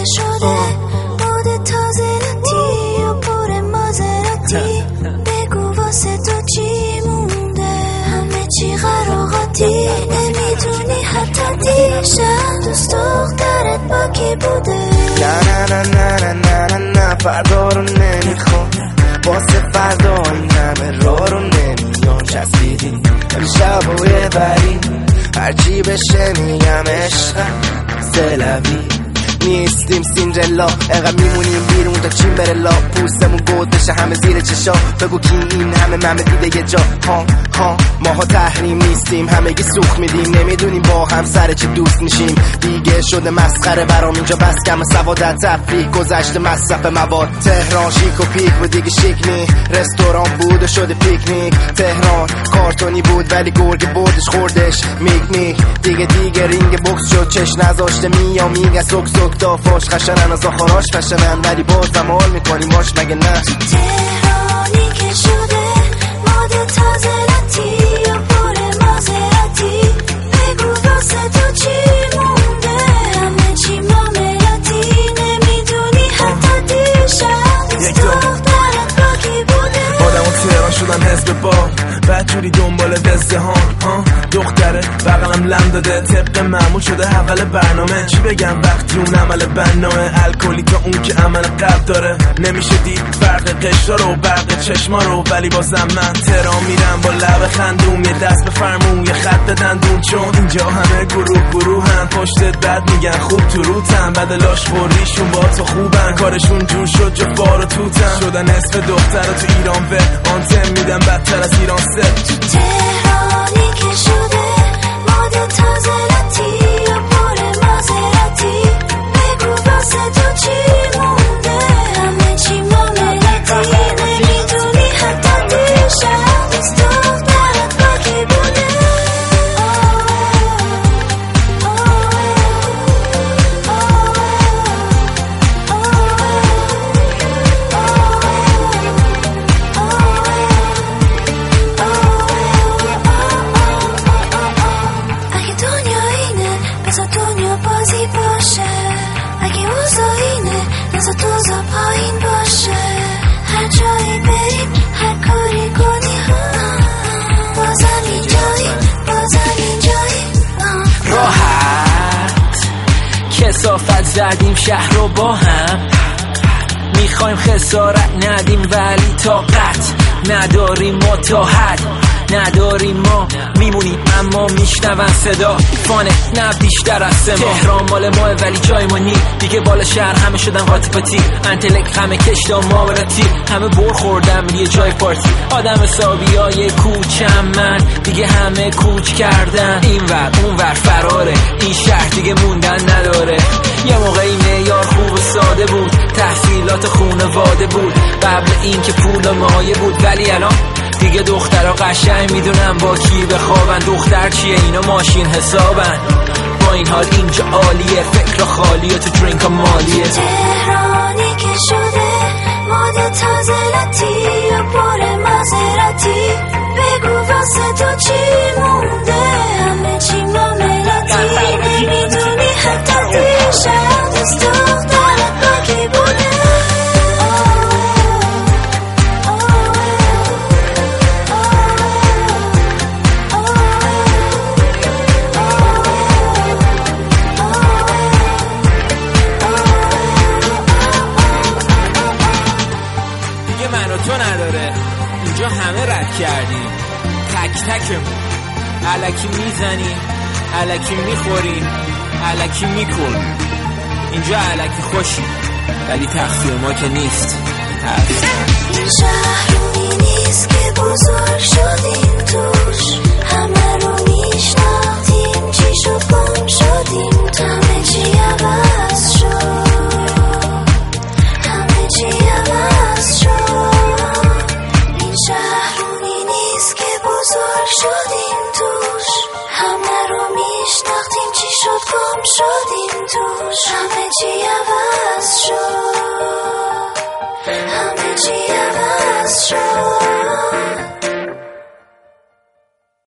شده مود تازه لاتی و پر مازراتی بگو واسه تو چی مونده همه چی قراقاتی نمیدونی حتی دیشب دوست دخترت با کی بوده نه فردا رو نمیخوام واسه فردا این همه راه رو نمیان چسبیدی امشب و یه بری هرچی بشه میگم عشقم سلوی نیستیم سیندرلا انقدر میمونیم بیرون تا چین بره لا پوستمون گود بشه همه زیر چشا بگو کی این همه دیده یه جا ها ماها تحریم نیستیم همه گی سوخ میدیم نمیدونیم با هم سر چه دوست میشیم دیگه شده مسخره برام اینجا بس کم سوادت تفریح گذشته مصرف مواد تهران شیک و پیک بود دیگه شیک نی رستوران بود و شده پیکنیک تهران کارتونی بود ولی گرگ بردش خوردش میک دیگه رینگ بوکس شد چش نذاشته میام میگه سک دافاش خشنن از آخراش فشنن ولی بازم حال میکنیم باش مگه نه تهرانی که شده مود تازه لاتی و پر مازراتی بگو واسه تو چی مونده همه چی معاملاتی نمیدونی حتی دیشب دوست دخترت با کی بوده آدمو تهران شدن حزب با بدجوری دنبال وزدهان دختره بغلم لم داده طبق معمول شده اول برنامه چی بگم وقتی اون عمل بنامه الکلی تا اون که عمل قلب داره نمیشه دید فرق قشرا رو برق چشما رو ولی بازم من تهران میرم با لب خندوم یه دست به فرمون یه خط به دندون چون اینجا همه گروهن پشتت بد میگن خوب تو روتن بدلاش خوریشون با تو خوبن کارشون جور شد جا بار و توتن شدن نصف دختر تو ایران به آنتن میدن بدتر از ایران تهرانی که شده مود تازه لاتی و پر مازراتی بگو واسه تو چی مونده همه چی معاملاتی نمیدونی حتی دیشب دوست دخترت با کی بوده دنیا بازی باشه اگه اوضاع اینه نزا دوزا پایین باشه هر جایی بریم هر کاری کنی بازم اینجایی راحت کثافت زدیم شهر رو با هم میخوایم خسارت ندیم ولی طاقت نداریم متاحد نداریم ما میمونیم اما میشنون صدا فانه نه بیشتر از سما تهران مال ماه ولی جای ما نی دیگه بالا شهر همه شدن قاطی پاتی انتلک همه کشتا معاملاتی همه بر خوردم یه جای پارتی آدم حسابی های کوچم من دیگه همه کوچ کردن این ور اون ور فراره این شهر دیگه موندن نداره یه موقعی معیار خوب و ساده بود تحصیلات خونواده بود قبل این که پول و مایه بود ولی الان دیگه دخترها قشنگ میدونم با کی بخوابن دختر چیه اینا ماشین حسابن با این حال اینجا عالیه فکر خالیه تو درینک ها مالیه تهرانی که شده مود تازه لاتی و پر مازراتی بگو واسه تو چی مونده همه چی معاملاتی نمیدونی حتی دیشب دوست دخترت با کی بوده تو نداره اینجا همه رد کردیم تک تکمون الکی میزنی الکی میخوری الکی میکنی اینجا الکی خوشی ولی تقصیر ما که نیست این شهر نیست که بزرگ شدیم توش همه رو میشناختیم چی شد گم شدیم همه چی عوض شد همه چی عوض شد شهرونی نیست که بزرگ شدیم توش همه رو میشناختیم چی شد گم شدیم توش همه چی عوض شد همه چی عوض شد